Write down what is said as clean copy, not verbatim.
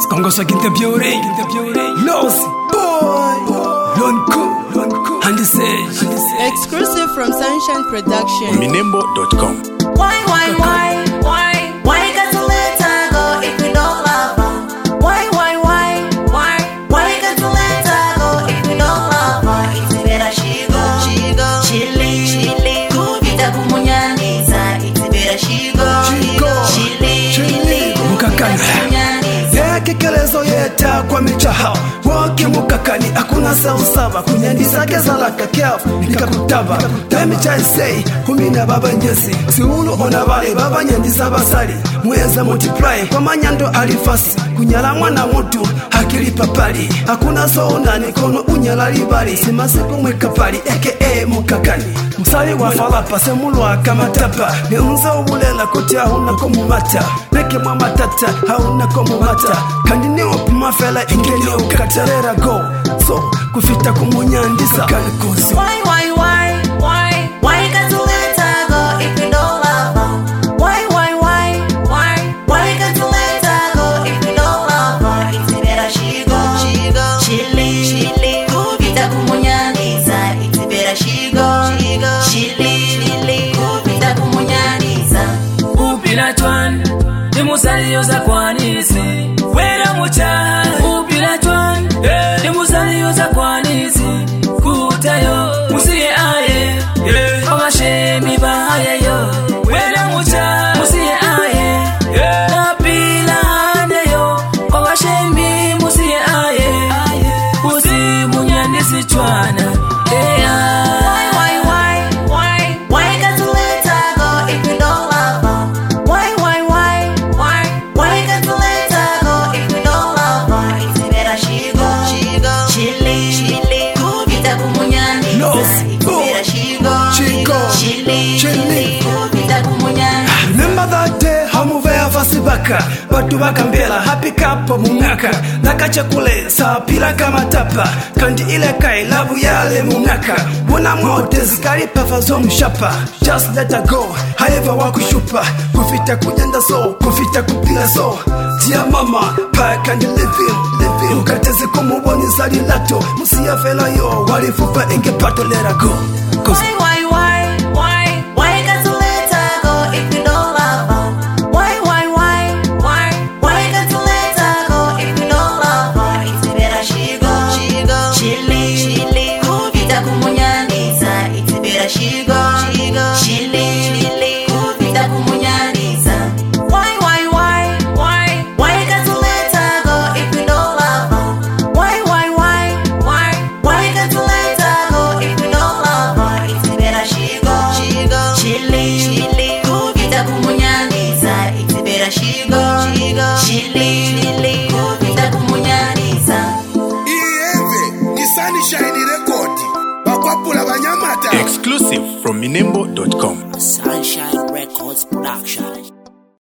Skongos in the building. Lost boy. Lonku. And the sage. Exclusive from Sunshine Production. Minembo.com. Why got to let her go if you don't love her? Why got to let her go if you don't love her? It's better she go. She leave. Kuvita kumunyangiza. It's better she go. She leave. Kekelezo yeta kwa michaha Waki mukakani akuna sausaba Kunyandiza gezala kakeafu Nikakutaba Tami chaisei Kumina baba njesi Siulu onabale baba nyandiza basali Mweza multiply Kwa manyando alifasi Kunyala mwana mutu Hakili papali Hakuna soona nikono unyala libali Simasiku mwekapali Eke mukakani Musali wa falapa Semulwa kama tapa Ni unza ubulela kote hauna komumata Neke mamatata hauna komumata Kandi ni opuma fela ingeni ukatarera go So kufita kumunyandisa kani kuzi Why got to let her go if you don't love her? Why got to let her go if you don't love her? It's better she go. She leave. Kuvita kumunyangiza. It's better she go. She leave. Kuvita kumunyangiza. Upila twan Nimusaliyoza kwanisi Wera mucha Upila twan Nimusaliyoza kwanisi Kutayo Musiye aye Awashemi bahaye yo Wera mucha Musiye aye Napila hande yo Awashemi musiye aye Usi munyandisi chwana Why got to let her go if you don't love her? Why got to let her go if you don't love her? It's better she go. She leave. Kuvita kumunyangiza. It's better she go. She leave. Kuvita kumunyangiza. Remember that day hamuvea fasibaka Batu bakambela happy couple mungaka Nakacha kule sapila kama tapa Kandi ile kai labu yale mungaka Wana mwote zikari pafazo mshapa Just let her go Haeva wakushupa Kufita kunyanda so Kufita kupila so Dear mama Pa kandi living Ukatezi kumuboni zali lato Musia fela yo Walifupa inge pato let her go Cause Why got to let her go if you don't love her? Why got to let her go if you don't love her? It's better she go. She leave. Kuvita kumunyangiza. It's better she go. She leave. Kuvita kumunyangiza. Why got to let her go if you don't love her? Why got to let her go if you don't love her? It's better she go. She leave. Kuvita kumunyangiza. It's better she go. She leave. Kuvita kumunyangiza. Ieve ni Sunshine Record. Bakwapula banyamata. Exclusive from Minembo.com. Sunshine Records Production.